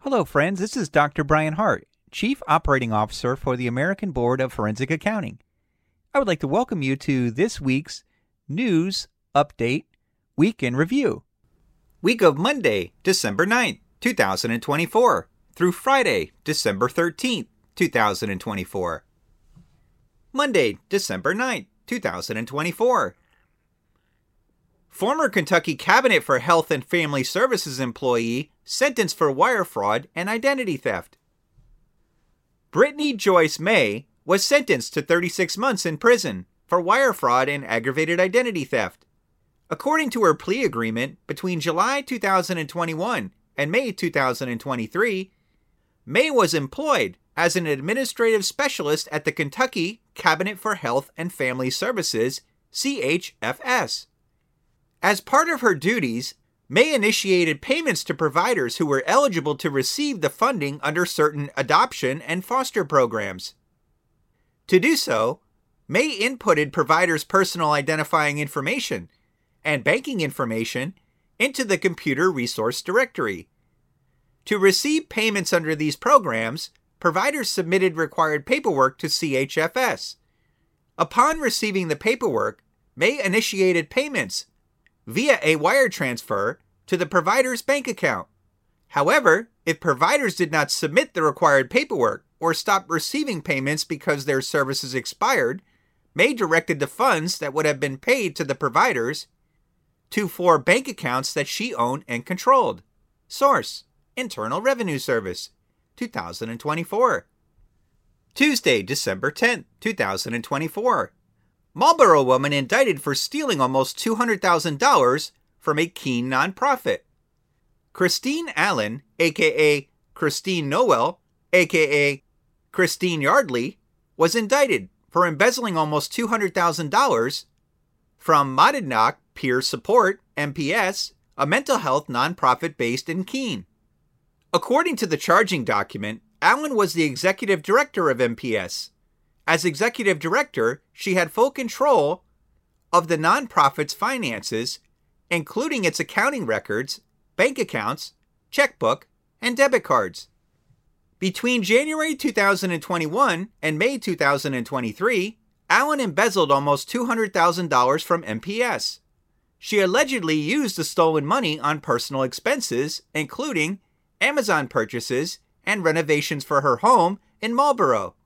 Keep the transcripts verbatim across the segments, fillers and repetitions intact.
Hello, friends. This is Doctor Brian Hart, Chief Operating Officer for the American Board of Forensic Accounting. I would like to welcome you to this week's News Update Week in Review. Week of Monday, December ninth, two thousand twenty-four, through Friday, December thirteenth, two thousand twenty-four. Monday, December ninth, two thousand twenty-four. Former Kentucky Cabinet for Health and Family Services employee sentenced for wire fraud and identity theft. Brittany Joyce May was sentenced to thirty-six months in prison for wire fraud and aggravated identity theft. According to her plea agreement, between July two thousand twenty-one and May two thousand twenty-three, May was employed as an administrative specialist at the Kentucky Cabinet for Health and Family Services, C H F S. As part of her duties, May initiated payments to providers who were eligible to receive the funding under certain adoption and foster programs. To do so, May inputted providers' personal identifying information and banking information into the Computer Resource Directory. To receive payments under these programs, providers submitted required paperwork to C H F S. Upon receiving the paperwork, May initiated payments via a wire transfer to the provider's bank account. However, if providers did not submit the required paperwork or stopped receiving payments because their services expired, May directed the funds that would have been paid to the providers to four bank accounts that she owned and controlled. Source: Internal Revenue Service, two thousand twenty-four. Tuesday, December tenth, two thousand twenty-four. Marlboro woman indicted for stealing almost two hundred thousand dollars from a Keene nonprofit. Christine Allen, aka Christine Noel, aka Christine Yardley, was indicted for embezzling almost two hundred thousand dollars from Monadnock Peer Support, M P S, a mental health nonprofit based in Keene. According to the charging document, Allen was the executive director of M P S. As executive director, she had full control of the nonprofit's finances, including its accounting records, bank accounts, checkbook, and debit cards. Between January two thousand twenty-one and May two thousand twenty-three, Allen embezzled almost two hundred thousand dollars from M P S. She allegedly used the stolen money on personal expenses, including Amazon purchases and renovations for her home in Marlboro.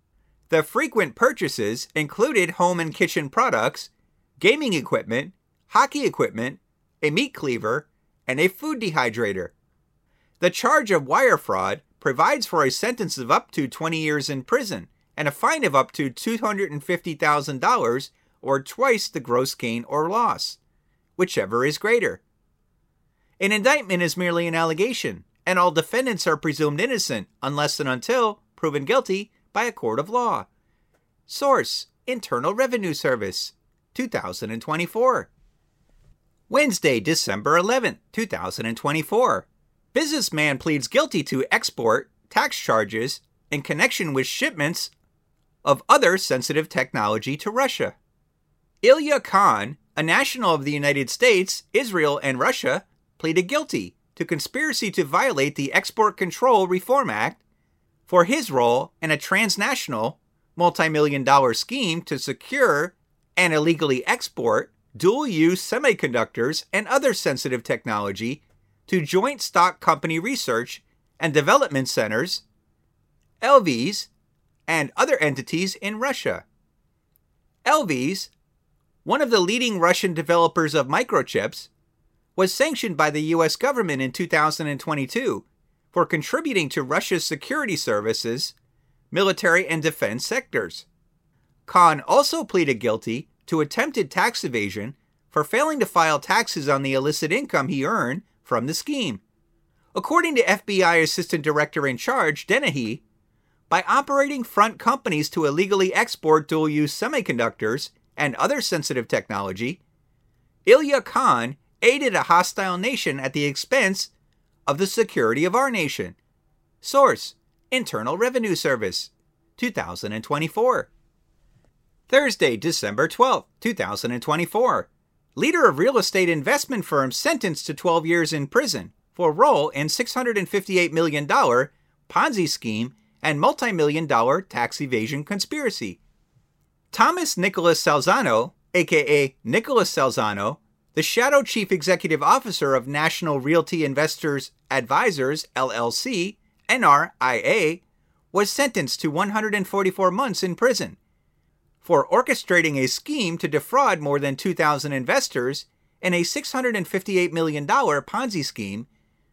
The frequent purchases included home and kitchen products, gaming equipment, hockey equipment, a meat cleaver, and a food dehydrator. The charge of wire fraud provides for a sentence of up to twenty years in prison and a fine of up to two hundred fifty thousand dollars or twice the gross gain or loss, whichever is greater. An indictment is merely an allegation, and all defendants are presumed innocent unless and until proven guilty by a court of law. Source: Internal Revenue Service, two thousand twenty-four. Wednesday, December eleventh, two thousand twenty-four. Businessman pleads guilty to export tax charges in connection with shipments of other sensitive technology to Russia. Ilya Khan, a national of the United States, Israel, and Russia, pleaded guilty to conspiracy to violate the Export Control Reform Act for his role in a transnational multi-million dollar scheme to secure and illegally export dual-use semiconductors and other sensitive technology to joint stock company research and development centers, L Vs, and other entities in Russia. L Vs, one of the leading Russian developers of microchips, was sanctioned by the U S government in two thousand twenty-two for contributing to Russia's security services, military, and defense sectors. Khan also pleaded guilty to attempted tax evasion for failing to file taxes on the illicit income he earned from the scheme. According to F B I Assistant Director in Charge Dennehy, by operating front companies to illegally export dual-use semiconductors and other sensitive technology, Ilya Khan aided a hostile nation at the expense of the security of our nation. Source: Internal Revenue Service, two thousand twenty-four. Thursday, December twelfth, two thousand twenty-four. Leader of real estate investment firm sentenced to twelve years in prison for role in six hundred fifty-eight million dollars Ponzi scheme and multi-million dollar tax evasion conspiracy. Thomas Nicholas Salzano, aka Nicholas Salzano, the shadow chief executive officer of National Realty Investors Advisors, L L C, N R I A, was sentenced to one hundred forty-four months in prison for orchestrating a scheme to defraud more than two thousand investors in a six hundred fifty-eight million dollars Ponzi scheme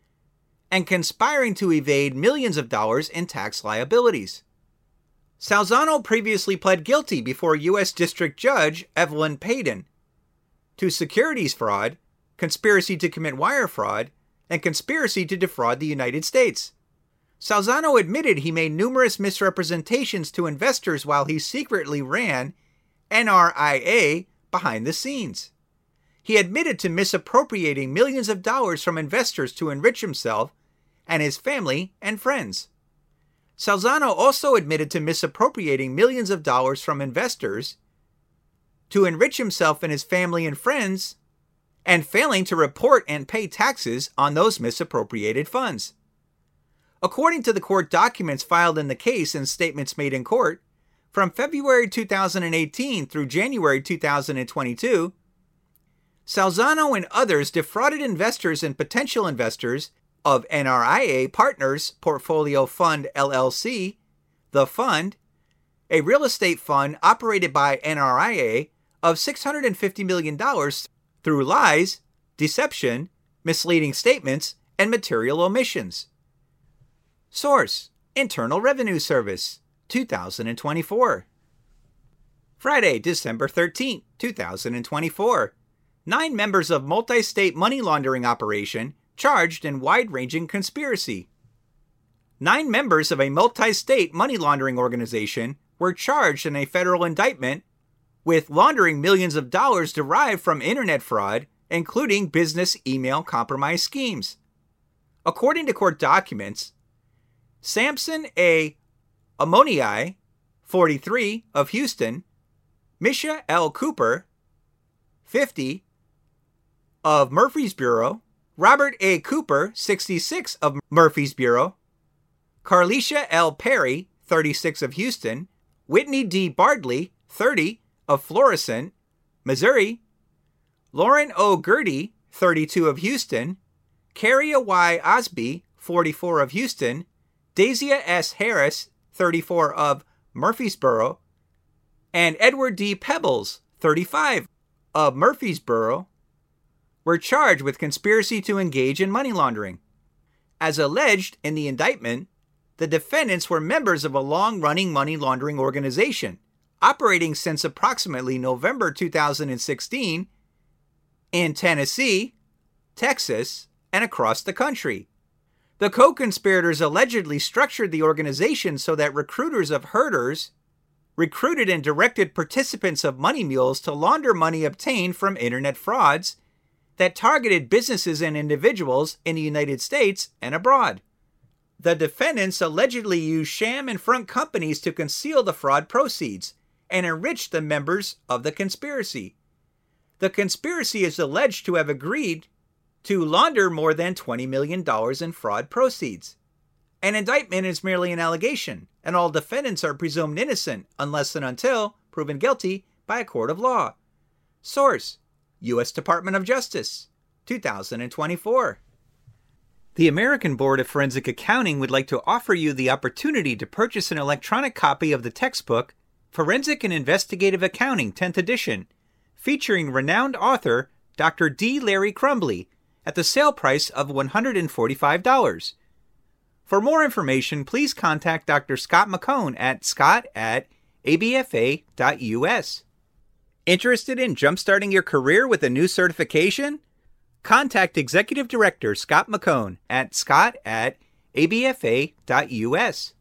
and conspiring to evade millions of dollars in tax liabilities. Salzano previously pled guilty before U S District Judge Evelyn Payden to securities fraud, conspiracy to commit wire fraud, and conspiracy to defraud the United States. Salzano admitted he made numerous misrepresentations to investors while he secretly ran N R I A behind the scenes. He admitted to misappropriating millions of dollars from investors to enrich himself and his family and friends. Salzano also admitted to misappropriating millions of dollars from investors to enrich himself and his family and friends, and failing to report and pay taxes on those misappropriated funds. According to the court documents filed in the case and statements made in court, from February two thousand eighteen through January two thousand twenty-two, Salzano and others defrauded investors and potential investors of N R I A Partners Portfolio Fund L L C, the fund, a real estate fund operated by N R I A, of six hundred fifty million dollars through lies, deception, misleading statements, and material omissions. Source: Internal Revenue Service, two thousand twenty-four. Friday, December thirteenth, two thousand twenty-four. Nine members of multi-state money laundering operation charged in wide-ranging conspiracy. Nine members of a multi-state money laundering organization were charged in a federal indictment with laundering millions of dollars derived from internet fraud, including business email compromise schemes. According to court documents, Samson A. Amonii, forty-three, of Houston, Misha L. Cooper, fifty, of Murfreesboro, Robert A. Cooper, sixty-six, of Murfreesboro, Carlicia L. Perry, thirty-six, of Houston, Whitney D. Bardley, thirty, of Florissant, Missouri, Lauren O. Gertie, thirty-two, of Houston, Caria Y. Osby, forty-four, of Houston, Daisia S. Harris, thirty-four, of Murfreesboro, and Edward D. Pebbles, thirty-five, of Murfreesboro, were charged with conspiracy to engage in money laundering. As alleged in the indictment, the defendants were members of a long-running money laundering organization, operating since approximately November two thousand sixteen in Tennessee, Texas, and across the country. The co-conspirators allegedly structured the organization so that recruiters of herders recruited and directed participants of money mules to launder money obtained from internet frauds that targeted businesses and individuals in the United States and abroad. The defendants allegedly used sham and front companies to conceal the fraud proceeds and enrich the members of the conspiracy. The conspiracy is alleged to have agreed to launder more than twenty million dollars in fraud proceeds. An indictment is merely an allegation, and all defendants are presumed innocent unless and until proven guilty by a court of law. Source: U S Department of Justice, two thousand twenty-four. The American Board of Forensic Accounting would like to offer you the opportunity to purchase an electronic copy of the textbook Forensic and Investigative Accounting, tenth edition, featuring renowned author Doctor D. Larry Crumbly, at the sale price of one hundred forty-five dollars. For more information, please contact Doctor Scott McCone at scott at a b f a dot u s. Interested in jumpstarting your career with a new certification? Contact Executive Director Scott McCone at scott at a b f a dot u s.